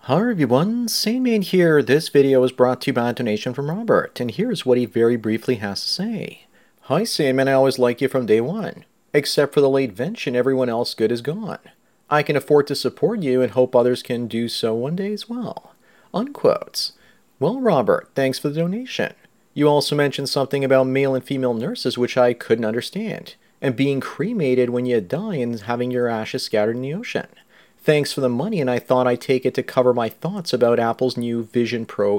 Hi everyone, Sandman here. This video was brought to you by a donation from Robert, and here's what he very briefly has to say. Hi Sandman, I always liked you from day one. Except for the late Vention, everyone else good is gone. I can afford to support you and hope others can do so one day as well. Unquotes. Well, Robert, thanks for the donation. You also mentioned something about male and female nurses which I couldn't understand, and being cremated when you die and having your ashes scattered in the ocean. Thanks for the money, and I thought I'd take it to cover my thoughts about Apple's new Vision Pro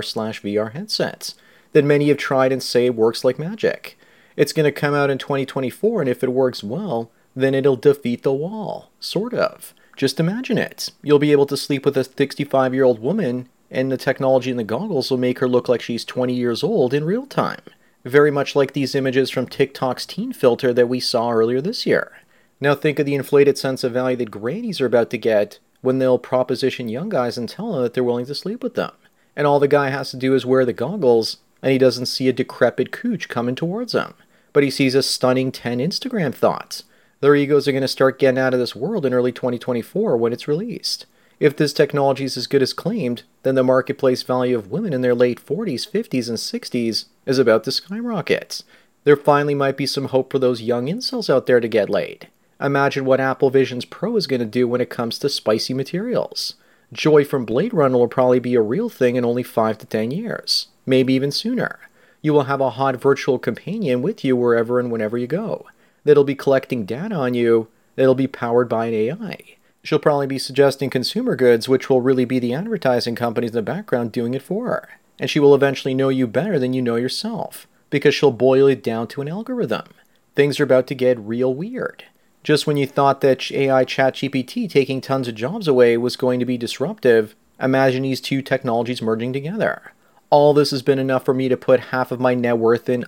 AR/VR headsets that many have tried and say works like magic. It's going to come out in 2024, and if it works well, then it'll defeat the wall. Sort of. Just imagine it. You'll be able to sleep with a 65-year-old woman, and the technology in the goggles will make her look like she's 20 years old in real time. Very much like these images from TikTok's teen filter that we saw earlier this year. Now think of the inflated sense of value that grannies are about to get when they'll proposition young guys and tell them that they're willing to sleep with them. And all the guy has to do is wear the goggles, and he doesn't see a decrepit cooch coming towards him. But he sees a stunning 10 Instagram thoughts. Their egos are going to start getting out of this world in early 2024 when it's released. If this technology is as good as claimed, then the marketplace value of women in their late 40s, 50s, and 60s is about to skyrocket. There finally might be some hope for those young incels out there to get laid. Imagine what Apple Vision Pro is going to do when it comes to spicy materials. Joy from Blade Runner will probably be a real thing in only 5 to 10 years, maybe even sooner. You will have a hot virtual companion with you wherever and whenever you go. That'll be collecting data on you, that'll be powered by an AI. She'll probably be suggesting consumer goods, which will really be the advertising companies in the background doing it for her. And she will eventually know you better than you know yourself, because she'll boil it down to an algorithm. Things are about to get real weird. Just when you thought that AI ChatGPT taking tons of jobs away was going to be disruptive, imagine these two technologies merging together. All this has been enough for me to put half of my net worth in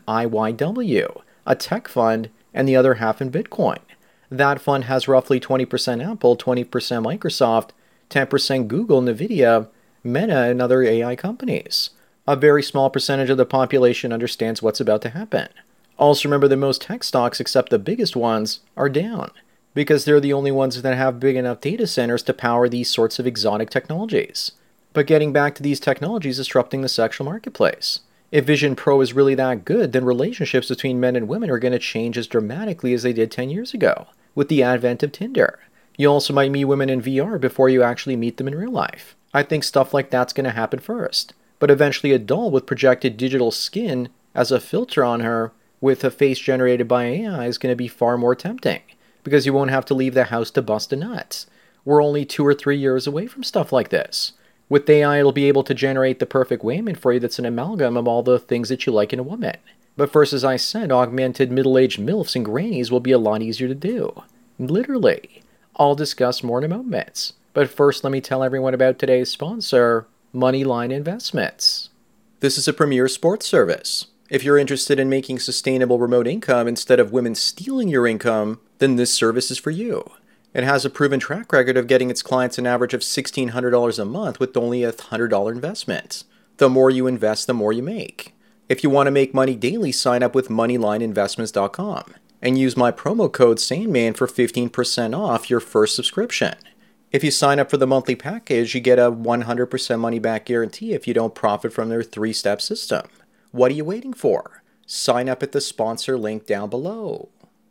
IYW, a tech fund, and the other half in Bitcoin. That fund has roughly 20% Apple, 20% Microsoft, 10% Google, Nvidia, Meta, and other AI companies. A very small percentage of the population understands what's about to happen. Also remember that most tech stocks, except the biggest ones, are down, because they're the only ones that have big enough data centers to power these sorts of exotic technologies. But getting back to these technologies disrupting the sexual marketplace. If Vision Pro is really that good, then relationships between men and women are going to change as dramatically as they did 10 years ago, with the advent of Tinder. You also might meet women in VR before you actually meet them in real life. I think stuff like that's going to happen first. But eventually a doll with projected digital skin as a filter on her with a face generated by AI is going to be far more tempting, because you won't have to leave the house to bust a nut. We're only 2 or 3 years away from stuff like this. With AI, it'll be able to generate the perfect Wayman for you that's an amalgam of all the things that you like in a woman. But first, as I said, augmented middle-aged MILFs and grannies will be a lot easier to do. Literally. I'll discuss more in a moment. But first, let me tell everyone about today's sponsor, Moneyline Investments. This is a premier sports service. If you're interested in making sustainable remote income instead of women stealing your income, then this service is for you. It has a proven track record of getting its clients an average of $1,600 a month with only a $100 investment. The more you invest, the more you make. If you want to make money daily, sign up with MoneylineInvestments.com and use my promo code SANDMAN for 15% off your first subscription. If you sign up for the monthly package, you get a 100% money-back guarantee if you don't profit from their 3-step system. What are you waiting for? Sign up at the sponsor link down below.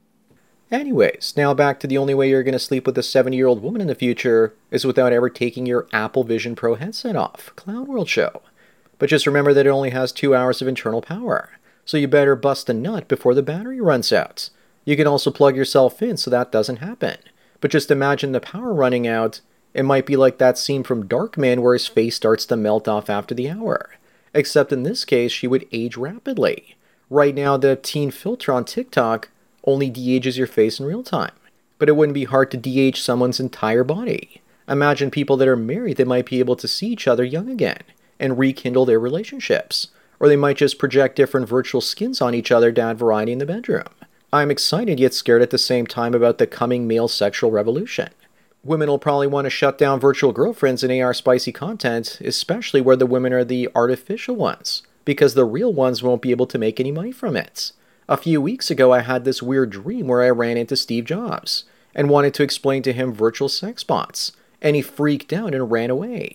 Anyways, now back to the only way you're going to sleep with a 70-year-old woman in the future is without ever taking your Apple Vision Pro headset off. Clown World show. But just remember that it only has 2 hours of internal power, so you better bust a nut before the battery runs out. You can also plug yourself in so that doesn't happen. But just imagine the power running out. It might be like that scene from Darkman where his face starts to melt off after the hour. Except in this case, she would age rapidly. Right now, the teen filter on TikTok only de-ages your face in real time. But it wouldn't be hard to de-age someone's entire body. Imagine people that are married that might be able to see each other young again and rekindle their relationships. Or they might just project different virtual skins on each other to add variety in the bedroom. I'm excited yet scared at the same time about the coming male sexual revolution. Women will probably want to shut down virtual girlfriends and AR spicy content, especially where the women are the artificial ones, because the real ones won't be able to make any money from it. A few weeks ago, I had this weird dream where I ran into Steve Jobs and wanted to explain to him virtual sex bots, and he freaked out and ran away.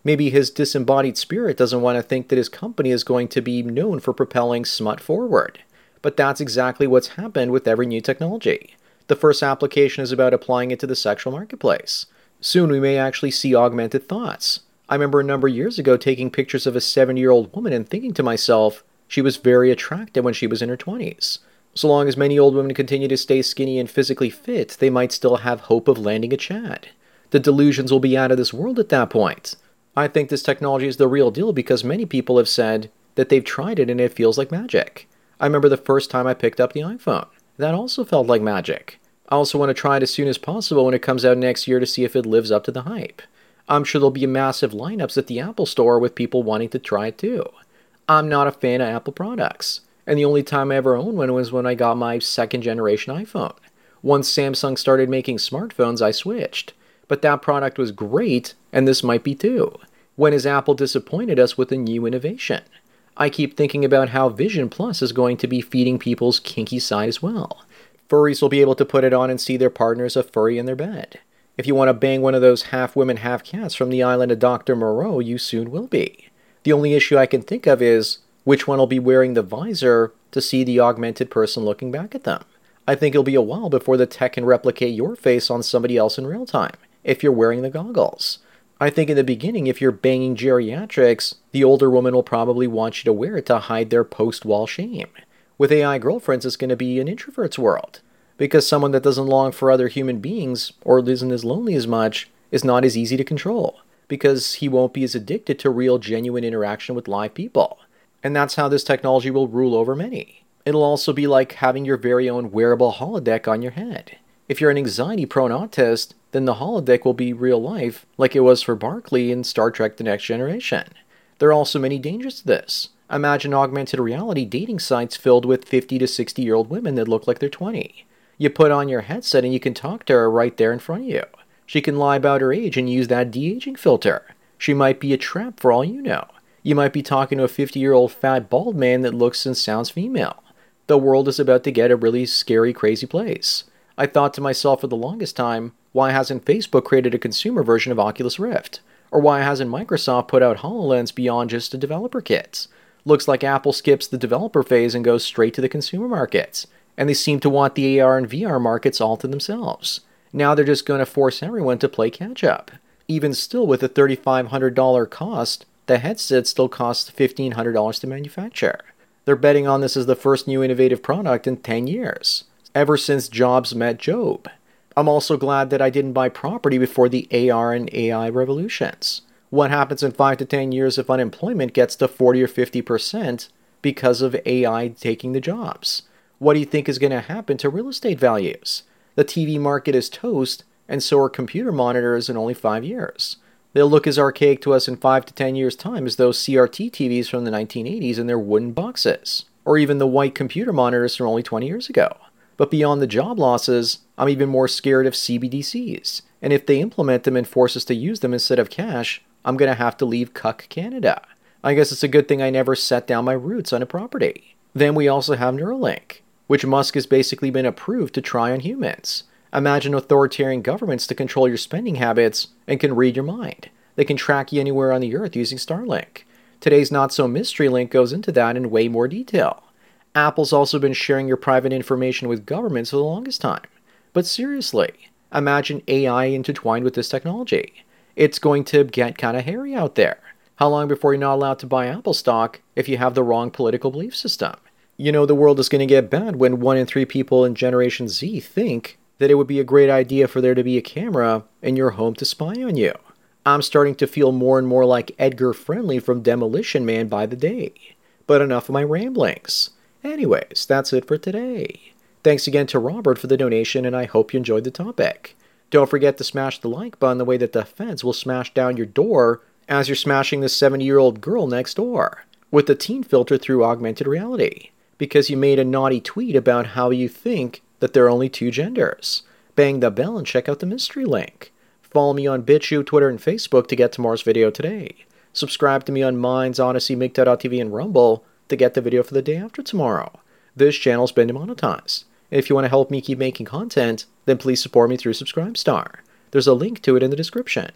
Maybe his disembodied spirit doesn't want to think that his company is going to be known for propelling smut forward. But that's exactly what's happened with every new technology. The first application is about applying it to the sexual marketplace. Soon we may actually see augmented thoughts. I remember a number of years ago taking pictures of a 70-year-old woman and thinking to myself, she was very attractive when she was in her 20s. So long as many old women continue to stay skinny and physically fit, they might still have hope of landing a Chad. The delusions will be out of this world at that point. I think this technology is the real deal because many people have said that they've tried it and it feels like magic. I remember the first time I picked up the iPhone. That also felt like magic. I also want to try it as soon as possible when it comes out next year to see if it lives up to the hype. I'm sure there'll be massive lineups at the Apple Store with people wanting to try it too. I'm not a fan of Apple products, and the only time I ever owned one was when I got my second generation iPhone. Once Samsung started making smartphones, I switched. But that product was great, and this might be too. When has Apple disappointed us with a new innovation? I keep thinking about how Vision Plus is going to be feeding people's kinky side as well. Furries will be able to put it on and see their partners a furry in their bed. If you want to bang one of those half-women, half-cats from the island of Dr. Moreau, you soon will be. The only issue I can think of is which one will be wearing the visor to see the augmented person looking back at them. I think it'll be a while before the tech can replicate your face on somebody else in real time, if you're wearing the goggles. I think in the beginning, if you're banging geriatrics, the older woman will probably want you to wear it to hide their post-wall shame. With AI girlfriends, it's going to be an introvert's world. Because someone that doesn't long for other human beings, or isn't as lonely as much, is not as easy to control. Because he won't be as addicted to real, genuine interaction with live people. And that's how this technology will rule over many. It'll also be like having your very own wearable holodeck on your head. If you're an anxiety-prone autist, then the holodeck will be real life, like it was for Barclay in Star Trek The Next Generation. There are also many dangers to this. Imagine augmented reality dating sites filled with 50 to 60-year-old women that look like they're 20. You put on your headset and you can talk to her right there in front of you. She can lie about her age and use that de-aging filter. She might be a trap for all you know. You might be talking to a 50-year-old fat bald man that looks and sounds female. The world is about to get a really scary, crazy place. I thought to myself for the longest time, why hasn't Facebook created a consumer version of Oculus Rift? Or why hasn't Microsoft put out HoloLens beyond just a developer kit? Looks like Apple skips the developer phase and goes straight to the consumer markets. And they seem to want the AR and VR markets all to themselves. Now they're just going to force everyone to play catch-up. Even still, with a $3,500 cost, the headset still costs $1,500 to manufacture. They're betting on this as the first new innovative product in 10 years, ever since Jobs met Job. I'm also glad that I didn't buy property before the AR and AI revolutions. What happens in 5 to 10 years if unemployment gets to 40 or 50% because of AI taking the jobs? What do you think is going to happen to real estate values? The TV market is toast, and so are computer monitors in only 5 years. They'll look as archaic to us in 5 to 10 years' time as those CRT TVs from the 1980s in their wooden boxes, or even the white computer monitors from only 20 years ago. But beyond the job losses, I'm even more scared of CBDCs, and if they implement them and force us to use them instead of cash, I'm going to have to leave Cuck Canada. I guess it's a good thing I never set down my roots on a property. Then we also have Neuralink, which Musk has basically been approved to try on humans. Imagine authoritarian governments to control your spending habits and can read your mind. They can track you anywhere on the earth using Starlink. Today's Not-So-Mystery link goes into that in way more detail. Apple's also been sharing your private information with governments for the longest time. But seriously, imagine AI intertwined with this technology. It's going to get kind of hairy out there. How long before you're not allowed to buy Apple stock if you have the wrong political belief system? You know the world is going to get bad when 1 in 3 people in Generation Z think that it would be a great idea for there to be a camera in your home to spy on you. I'm starting to feel more and more like Edgar Friendly from Demolition Man by the day. But enough of my ramblings. Anyways, that's it for today. Thanks again to Robert for the donation, and I hope you enjoyed the topic. Don't forget to smash the like button the way that the feds will smash down your door as you're smashing the 70-year-old girl next door with the teen filter through augmented reality, because you made a naughty tweet about how you think that there are only 2 genders. Bang the bell and check out the mystery link. Follow me on BitChute, Twitter, and Facebook to get tomorrow's video today. Subscribe to me on Minds, Odyssey, MGTOW.TV, and Rumble to get the video for the day after tomorrow. This channel's been demonetized. And if you want to help me keep making content, then please support me through Subscribestar. There's a link to it in the description.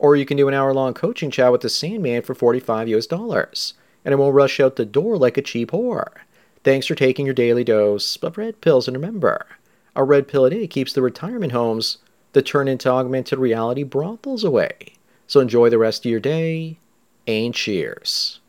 Or you can do an hour-long coaching chat with the Sandman for $45 US, and it won't rush out the door like a cheap whore. Thanks for taking your daily dose of red pills, and remember, a red pill a day keeps the retirement homes that turn into augmented reality brothels away. So enjoy the rest of your day, and cheers.